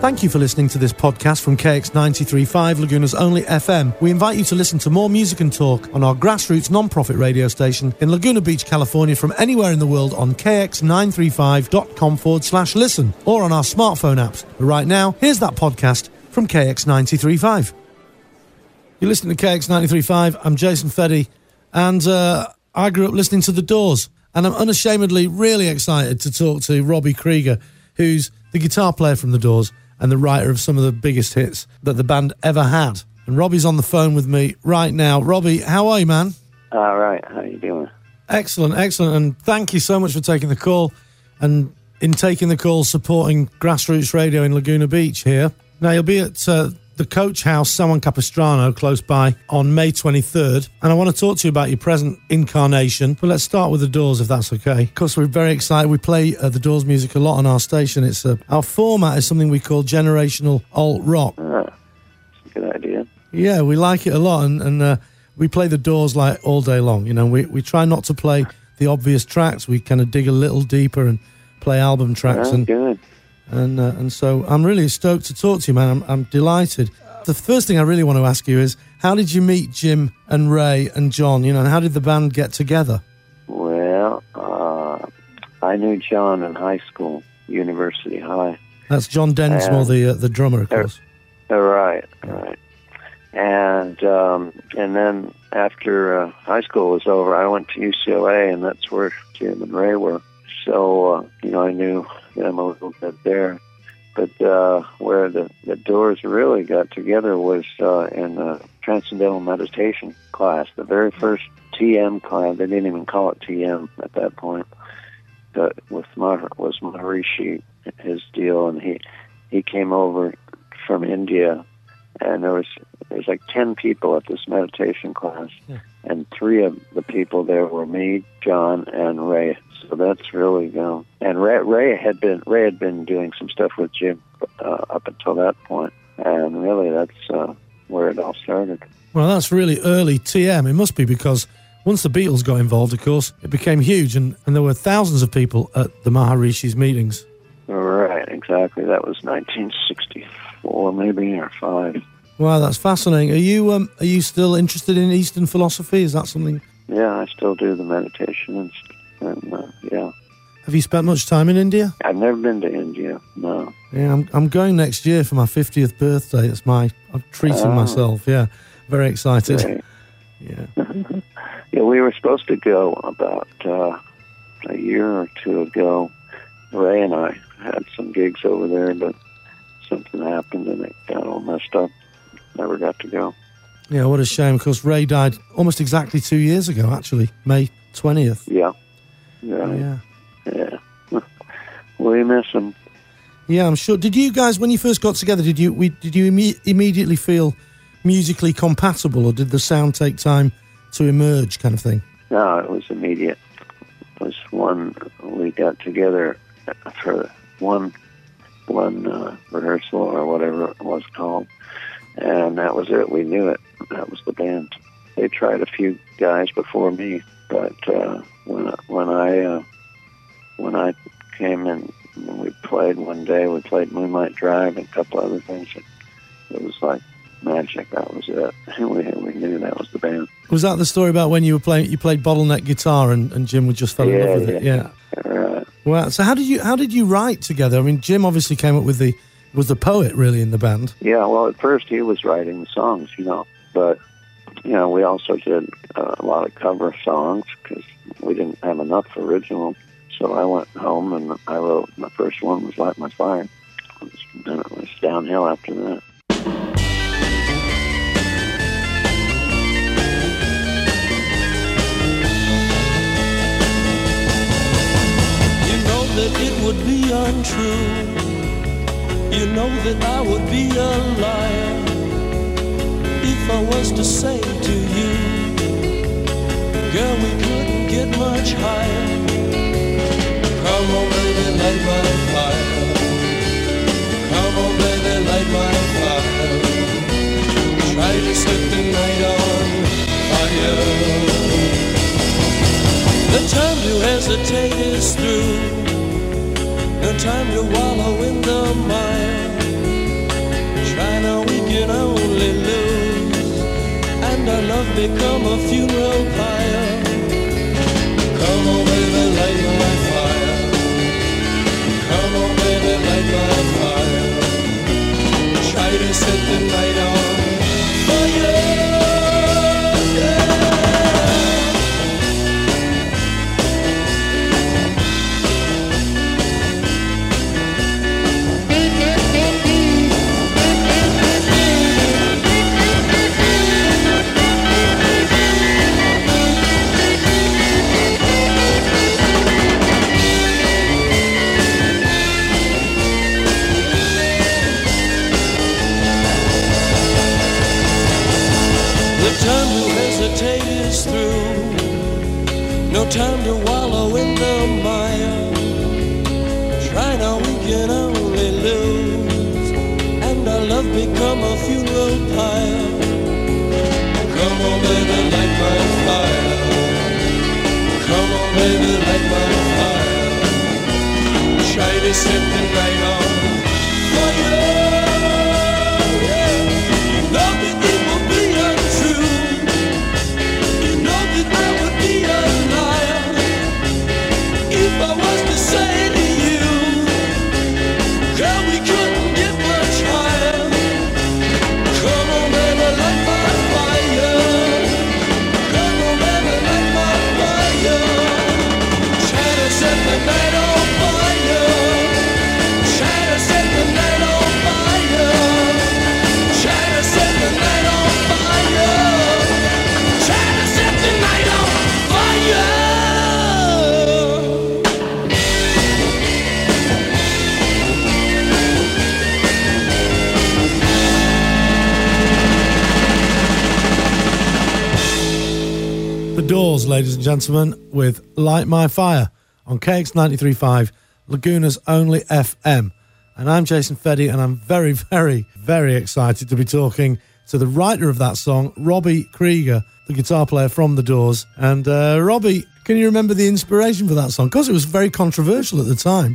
Thank you for listening to this podcast from KX93.5, Laguna's only FM. We invite you to listen to more music and talk on our grassroots non-profit radio station in Laguna Beach, California, from anywhere in the world on kx935.com/listen or on our smartphone apps. But right now, here's that podcast from KX93.5. You're listening to KX93.5. I'm Jason Feddy, and I grew up listening to The Doors, and I'm unashamedly really excited to talk to Robbie Krieger, who's the guitar player from The Doors and the writer of some of the biggest hits that the band ever had. And Robbie's on the phone with me right now. Robbie, how are you, man? All right. How you doing? Excellent, excellent. And thank you so much for taking the call, and in taking the call, supporting grassroots radio in Laguna Beach here. Now, you'll be at the Coach House, San Capistrano, close by, on May 23rd. And I want to talk to you about your present incarnation. But let's start with The Doors, if that's okay. Of course, we're very excited. We play The Doors music a lot on our station. It's our format is something we call generational alt rock. That's a good idea. Yeah, we like it a lot. And we play The Doors like all day long. You know, we try not to play the obvious tracks. We kind of dig a little deeper and play album tracks. That's good. And so I'm really stoked to talk to you, man. I'm delighted. The first thing I really want to ask you is, how did you meet Jim and Ray and John? You know, and how did the band get together? Well, I knew John in high school, University High. That's John Densmore, the drummer, of course. Right. And then after high school was over, I went to UCLA, and that's where Jim and Ray were. So, I knew them a little bit there. But where the Doors really got together was in the Transcendental Meditation class, the very first TM class. They didn't even call it TM at that point. But was Maharishi, his deal, and he came over from India, and there's like 10 people at this meditation class, and 3 of the people there were me, John, and Ray. So that's really and Ray had been doing some stuff with Jim up until that point, and really that's where it all started. Well, that's really early TM. It must be, because once the Beatles got involved, of course, it became huge, and there were thousands of people at the Maharishi's meetings. Right, exactly. That was 1964, maybe, or 5. Wow, that's fascinating. Are you still interested in Eastern philosophy? Is that something? Yeah, I still do the meditation and yeah. Have you spent much time in India? I've never been to India, no. Yeah, I'm going next year for my 50th birthday. I'm treating myself, yeah. Very excited. Right. Yeah. Yeah, we were supposed to go about a year or 2 ago. Ray and I had some gigs over there, but something happened and it got all messed up. Never got to go. Yeah, what a shame, because Ray died almost exactly 2 years ago, actually, May 20th. Yeah. Yeah. We miss him. Yeah, I'm sure. Did you guys, when you first got together, did you immediately feel musically compatible, or did the sound take time to emerge, kind of thing? No, it was immediate. It was we got together for one rehearsal or whatever it was called, and that was it. We knew it. That was the band. They tried a few guys before me, but when I came in, when we played one day, we played Moonlight Drive and a couple other things. It was like magic. That was it. We knew that was the band. Was that the story about when you played bottleneck guitar and Jim would just fell in love with it? Yeah. Right. Well, so how did you write together? I mean, Jim obviously came up with was the poet really in the band. Yeah. Well, at first he was writing the songs, but we also did a lot of cover songs because we didn't have enough original. So I went home and I wrote, my first one was Light My Fire. And it was downhill after that. You know that it would be untrue. You know that I would be a liar if I was to say to you, girl, we couldn't get much higher. Come on, baby, light my fire. Come on, baby, light my fire. Try to set the night on fire. The time to hesitate is through. No time to wallow in the mire. love become a funeral pyre. Come on, baby, light my fire. Come on, baby, light my fire. Try to set the night on fire. Time to hesitate is through. No time to wallow in the mire. Try now, we can only lose, and our love become a funeral pyre. Come on, baby, light my fire. Come on, baby, light my fire. Try to set the night on fire. Doors, ladies and gentlemen, with Light My Fire on KX 93.5, Laguna's only FM. And I'm Jason Feddy, and I'm very, very, very excited to be talking to the writer of that song, Robbie Krieger, the guitar player from The Doors. And Robbie, can you remember the inspiration for that song? Because it was very controversial at the time.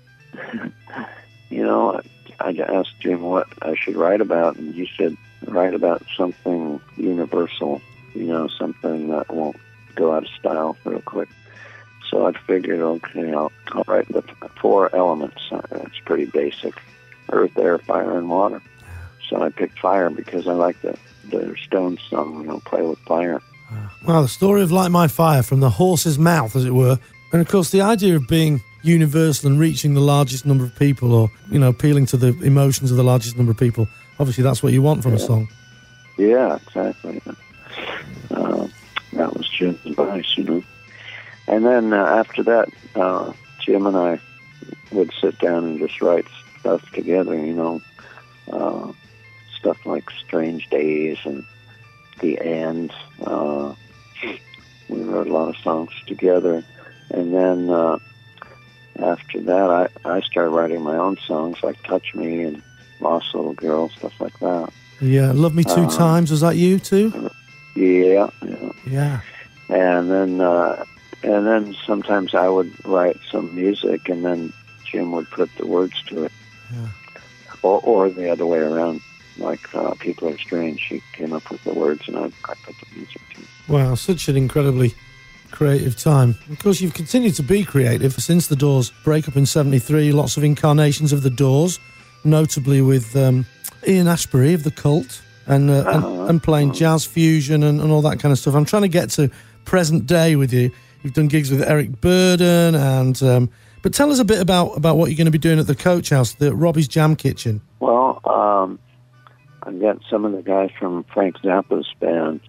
You know, I asked Jim what I should write about, and he said, write about something universal. You know, something that won't go out of style real quick. So I figured, okay, I'll write the 4 elements. It's pretty basic: earth, air, fire, and water. So I picked fire because I like the Stones song, you know, play with fire. Well, the story of Light My Fire from the horse's mouth, as it were. And of course, the idea of being universal and reaching the largest number of people, or, you know, appealing to the emotions of the largest number of people. Obviously, that's what you want from a song. Yeah, exactly. That was Jim's advice, you know. And then after that, Jim and I would sit down and just write stuff together, you know. Stuff like Strange Days and The End. We wrote a lot of songs together. And then after that, I started writing my own songs, like Touch Me and Lost Little Girl, stuff like that. Yeah, Love Me Two Times, was that you too? Yeah. And then sometimes I would write some music, and then Jim would put the words to it. Yeah. Or the other way around, like People Are Strange. He came up with the words, and I put the music to it. Wow, such an incredibly creative time. Of course, you've continued to be creative since the Doors break up in 73. Lots of incarnations of the Doors, notably with Ian Ashbury of The Cult. And playing jazz fusion and all that kind of stuff. I'm trying to get to present day with you. You've done gigs with Eric Burden, and but tell us a bit about what you're going to be doing at the Coach House, the Robbie's Jam Kitchen. Well, I've got some of the guys from Frank Zappa's band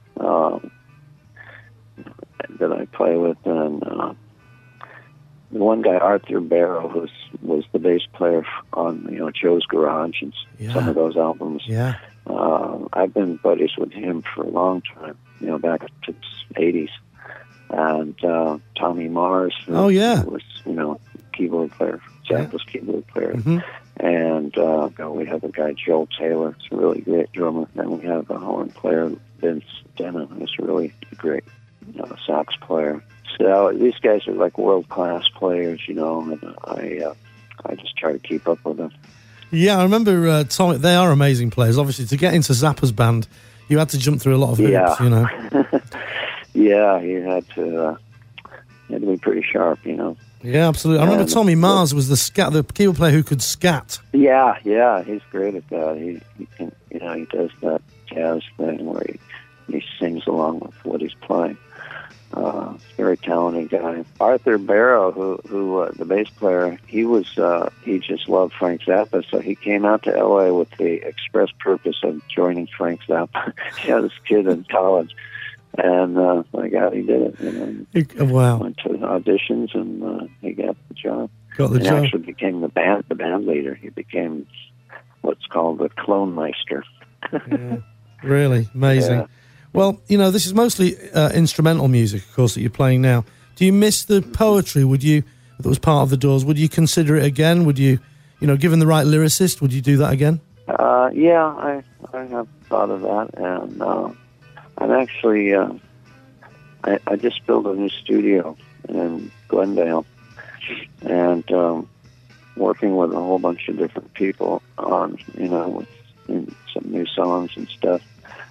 that I play with, and the one guy, Arthur Barrow, was the bass player on Joe's Garage and some of those albums. Yeah. I've been buddies with him for a long time, back to the 80s. And Tommy Mars, was, keyboard player, Zappa's keyboard player. Mm-hmm. And we have a guy, Joel Taylor, it's a really great drummer. And we have a horn player, Vince Denham, who's really great sax player. So these guys are like world-class players, and I just try to keep up with them. Yeah, I remember Tom. They are amazing players. Obviously, to get into Zappa's band, You had to jump through a lot of hoops, Yeah. you know. Yeah, you had to be pretty sharp, you know. Yeah, absolutely. I remember Tommy Mars was the keyboard player who could scat. Yeah, he's great at that. He can, you know, he does that jazz thing where he sings along with what he's playing. Very talented guy. Arthur Barrow, who the bass player, he just loved Frank Zappa, so he came out to L.A. with the express purpose of joining Frank Zappa. He had this kid in college, and my God, he did it. You know, Wow. Went to auditions, and he got the job. Got the job. Actually became the band leader. He became what's called the Clone Meister. Yeah. Really amazing. Yeah. Well, you know, this is mostly instrumental music, of course, that you're playing now. Do you miss the poetry? That was part of the Doors, would you consider it again? Would you, given the right lyricist, would you do that again? Yeah, I have thought of that, and I'm actually, I just built a new studio in Glendale, and working with a whole bunch of different people on, with some new songs and stuff.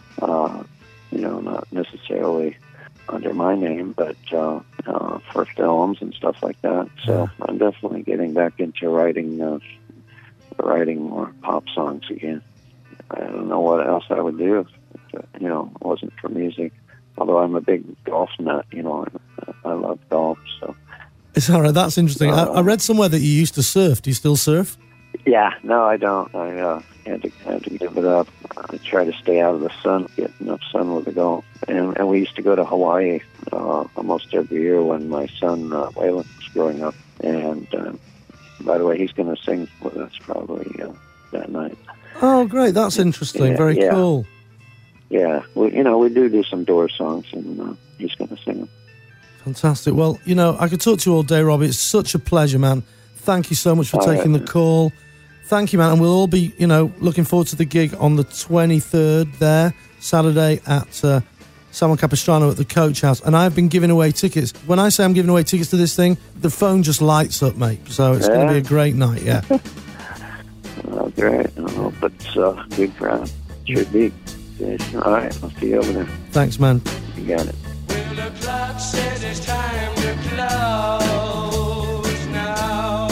Not necessarily under my name, but for films and stuff like that. So I'm definitely getting back into writing more pop songs again. I don't know what else I would do if it wasn't for music. Although I'm a big golf nut, I love golf. So it's all right. That's interesting. I read somewhere that you used to surf. Do you still surf? Yeah, no, I don't. I had to give it up. I try to stay out of the sun, get enough sun with the golf. And we used to go to Hawaii almost every year when my son Waylon was growing up. And by the way, he's going to sing with us probably that night. Oh, great! That's interesting. Very cool. Yeah, we do some Doors songs, and he's going to sing them. Fantastic. Well, I could talk to you all day, Robbie. It's such a pleasure, man. Thank you so much for taking the call. Thank you, man. And we'll all be, looking forward to the gig on the 23rd there, Saturday at Samuel Capistrano at the Coach House. And I've been giving away tickets. When I say I'm giving away tickets to this thing, the phone just lights up, mate. So it's going to be a great night, yeah. Oh, great. I hope it's a good crowd. Should be. All right, I'll see you over there. Thanks, man. You got it. Well, the clock says it's time to close now.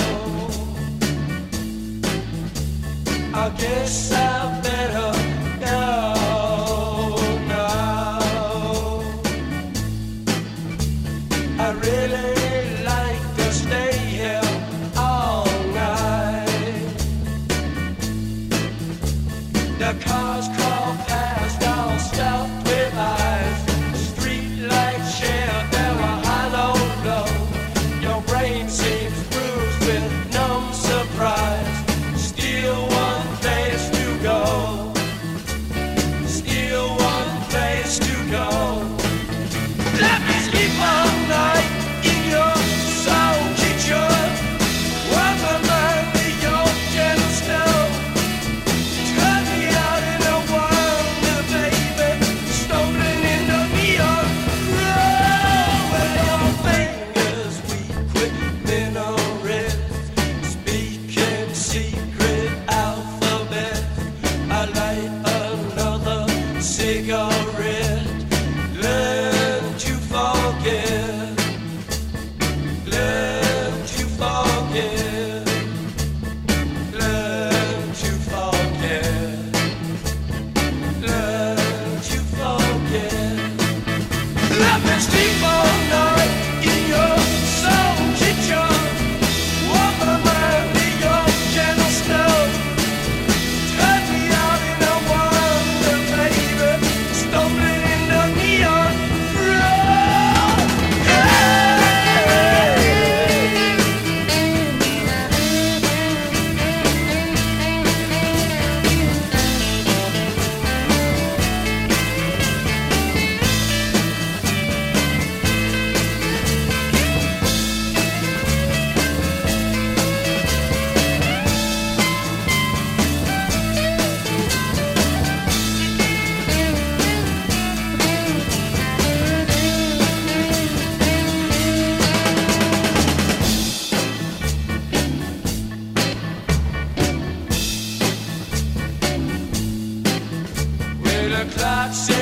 I guess I better go now. I really like to stay here all night. The cars crawl past, all stopped with eyes. Street lights share, there were high, low, low. Your brain seems bruised with numb surprise. Still one place to got shit.